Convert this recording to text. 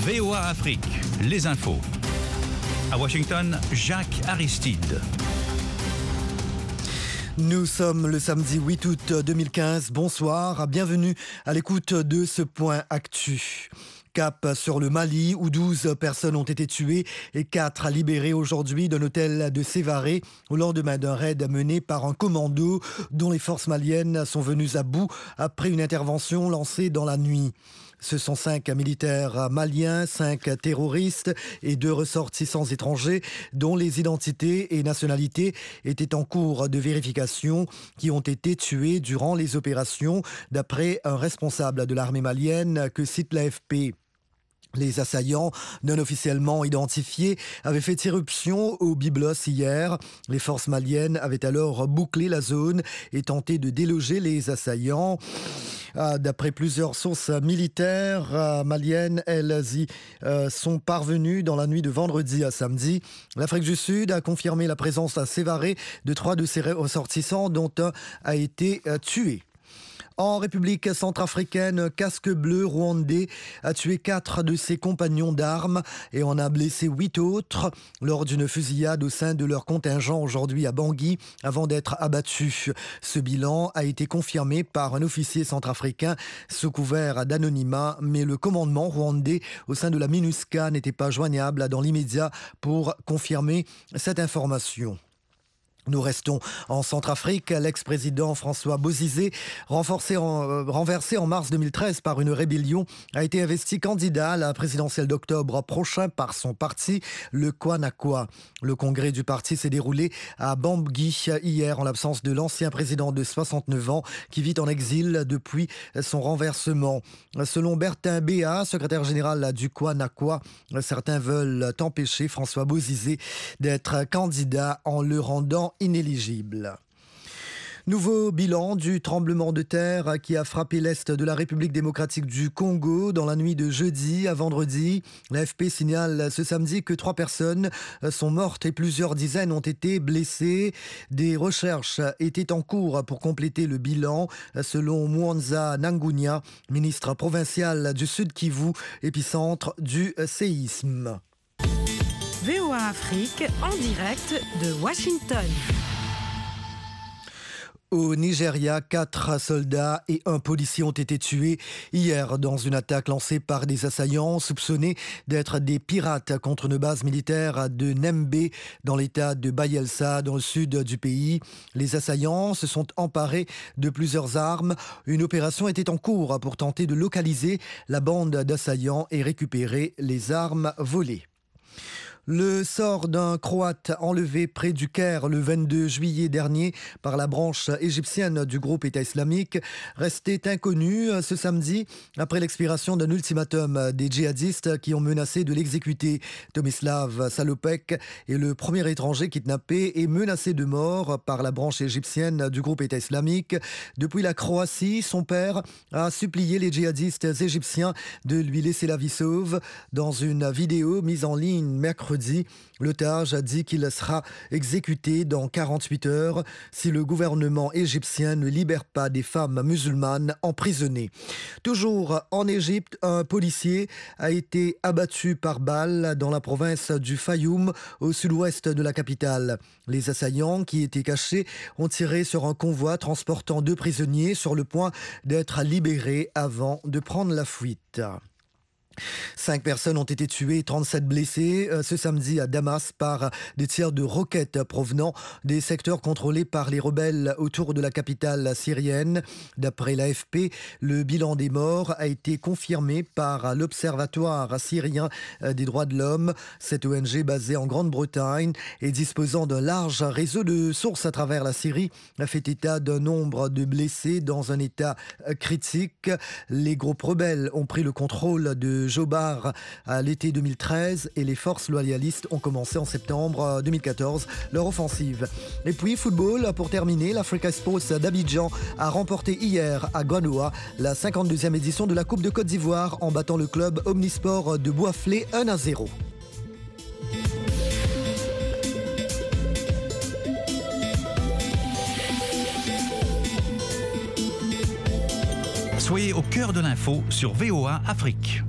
VOA Afrique, les infos. À Washington, Jacques Aristide. Nous sommes le samedi 8 août 2015. Bonsoir, bienvenue à l'écoute de ce point actu. Cap sur le Mali, où 12 personnes ont été tuées et 4 libérées aujourd'hui d'un hôtel de Sévaré au lendemain d'un raid mené par un commando dont les forces maliennes sont venues à bout après une intervention lancée dans la nuit. Ce sont 5 militaires maliens, 5 terroristes et 2 ressortissants étrangers dont les identités et nationalités étaient en cours de vérification qui ont été tués durant les opérations d'après un responsable de l'armée malienne que cite l'AFP. Les assaillants, non officiellement identifiés, avaient fait irruption au Byblos hier. Les forces maliennes avaient alors bouclé la zone et tenté de déloger les assaillants. D'après plusieurs sources militaires maliennes, elles y sont parvenues dans la nuit de vendredi à samedi. L'Afrique du Sud a confirmé la présence à Sévaré de 3 de ses ressortissants, dont un a été tué. En République centrafricaine, casque bleu rwandais a tué 4 de ses compagnons d'armes et en a blessé 8 autres lors d'une fusillade au sein de leur contingent aujourd'hui à Bangui avant d'être abattu. Ce bilan a été confirmé par un officier centrafricain sous couvert d'anonymat, mais le commandement rwandais au sein de la MINUSCA n'était pas joignable dans l'immédiat pour confirmer cette information. Nous restons en Centrafrique. L'ex-président François Bozizé, renversé en mars 2013 par une rébellion, a été investi candidat à la présidentielle d'octobre prochain par son parti, le Kwanakwa. Le congrès du parti s'est déroulé à Bangui hier en l'absence de l'ancien président de 69 ans qui vit en exil depuis son renversement. Selon Bertin Béat, secrétaire général du Kwanakwa, certains veulent empêcher François Bozizé d'être candidat en le rendant inéligible. Nouveau bilan du tremblement de terre qui a frappé l'est de la République démocratique du Congo dans la nuit de jeudi à vendredi. L'AFP signale ce samedi que 3 personnes sont mortes et plusieurs dizaines ont été blessées. Des recherches étaient en cours pour compléter le bilan, selon Mwanza Nangunia, ministre provincial du Sud Kivu, épicentre du séisme. VOA Afrique en direct de Washington. Au Nigeria, 4 soldats et 1 policier ont été tués hier dans une attaque lancée par des assaillants soupçonnés d'être des pirates contre une base militaire de Nembe dans l'état de Bayelsa dans le sud du pays. Les assaillants se sont emparés de plusieurs armes. Une opération était en cours pour tenter de localiser la bande d'assaillants et récupérer les armes volées. Le sort d'un Croate enlevé près du Caire le 22 juillet dernier par la branche égyptienne du groupe État islamique restait inconnu ce samedi après l'expiration d'un ultimatum des djihadistes qui ont menacé de l'exécuter. Tomislav Salopek est le premier étranger kidnappé et menacé de mort par la branche égyptienne du groupe État islamique. Depuis la Croatie, son père a supplié les djihadistes égyptiens de lui laisser la vie sauve. Dans une vidéo mise en ligne mercredi, l'otage a dit qu'il sera exécuté dans 48 heures si le gouvernement égyptien ne libère pas des femmes musulmanes emprisonnées. Toujours en Égypte, un policier a été abattu par balle dans la province du Fayoum, au sud-ouest de la capitale. Les assaillants, qui étaient cachés, ont tiré sur un convoi transportant 2 prisonniers sur le point d'être libérés avant de prendre la fuite. 5 personnes ont été tuées et 37 blessées ce samedi à Damas par des tirs de roquettes provenant des secteurs contrôlés par les rebelles autour de la capitale syrienne. D'après l'AFP, le bilan des morts a été confirmé par l'Observatoire syrien des droits de l'homme. Cette ONG basée en Grande-Bretagne et disposant d'un large réseau de sources à travers la Syrie a fait état d'un nombre de blessés dans un état critique. Les groupes rebelles ont pris le contrôle de Jobar à l'été 2013 et les forces loyalistes ont commencé en septembre 2014 leur offensive. Et puis football, pour terminer, l'Africa Sports d'Abidjan a remporté hier à Ganoa la 52e édition de la Coupe de Côte d'Ivoire en battant le club Omnisport de Bouaflé 1-0. Soyez au cœur de l'info sur VOA Afrique.